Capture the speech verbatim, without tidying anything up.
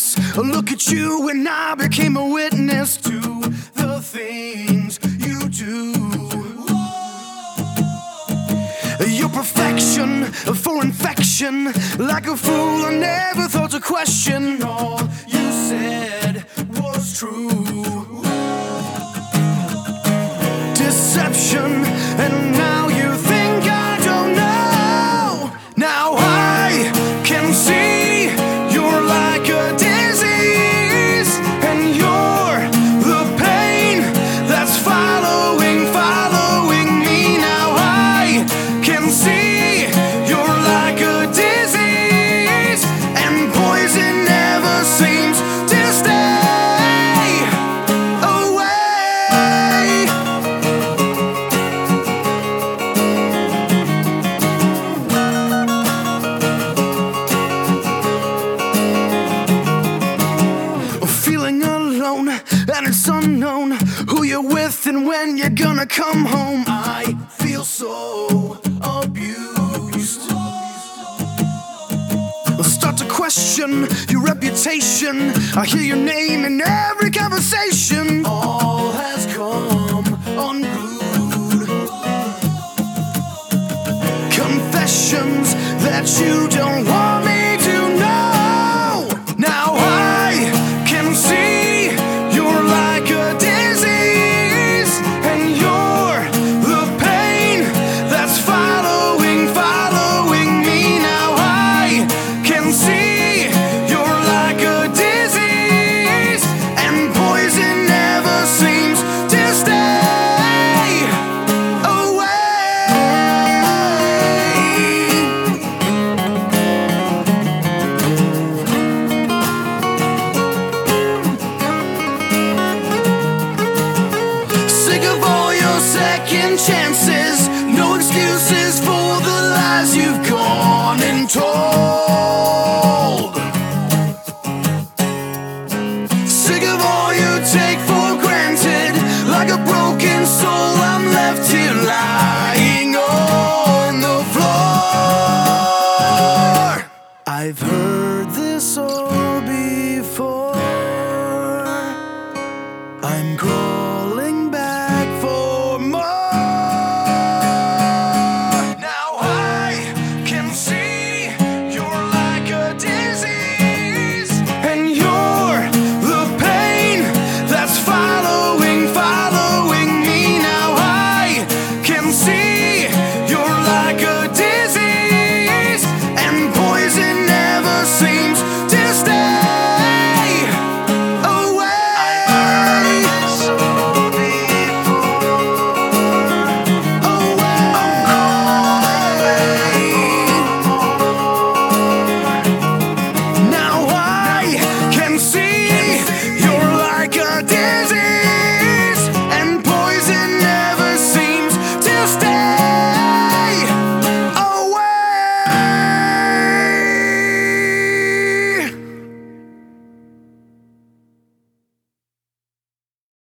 witness. Look at you and I became a witness to the things you do. Your perfection for infection, like a fool I never thought to question. All you said was true. Deception, and now you think I don't know. Now I can see you're like a disease, and you're the pain that's following, following me. Now I can see you're like a disease, and poison never seems to stay away. Feeling alone, and it's unknown who you're with and when you're gonna come home. I feel so abused. Start to question your reputation. I hear your name in every conversation. All has come unglued. Confessions that you don't want me to know. Now I can see you're like a disease, and you're the pain that's following, following me. Now I can see you're like a disease, and poison never seems to stay away. Sick of all your second chances, no excuses for the lies you've got.